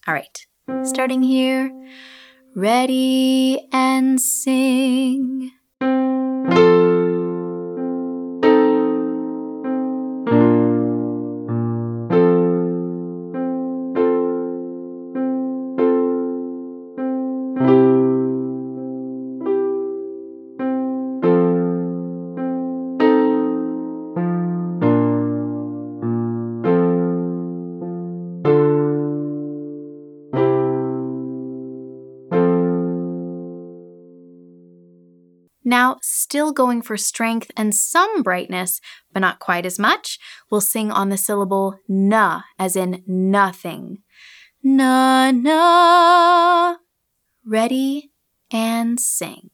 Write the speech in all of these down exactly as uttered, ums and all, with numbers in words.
All right, starting here. Ready and sing. Now, still going for strength and some brightness, but not quite as much, we'll sing on the syllable na, as in nothing. Na, na. Ready and sing.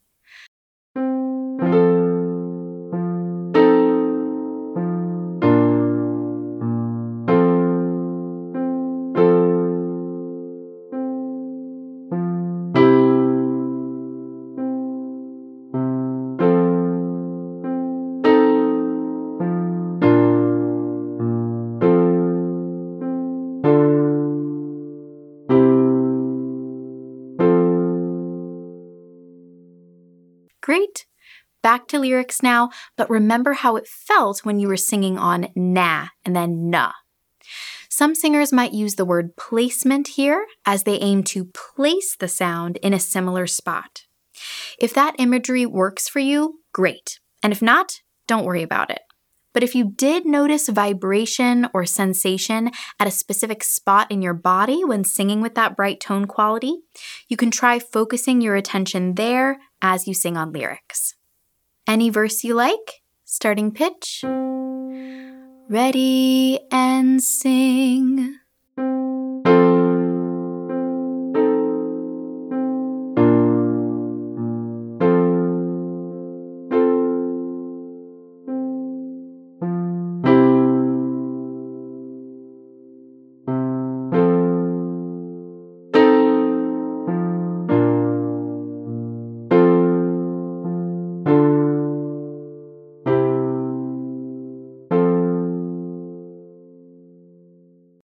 Great. Back to lyrics now, but remember how it felt when you were singing on na and then na. Some singers might use the word placement here as they aim to place the sound in a similar spot. If that imagery works for you, great. And if not, don't worry about it. But if you did notice vibration or sensation at a specific spot in your body when singing with that bright tone quality, you can try focusing your attention there as you sing on lyrics. Any verse you like? Starting pitch. Ready and sing.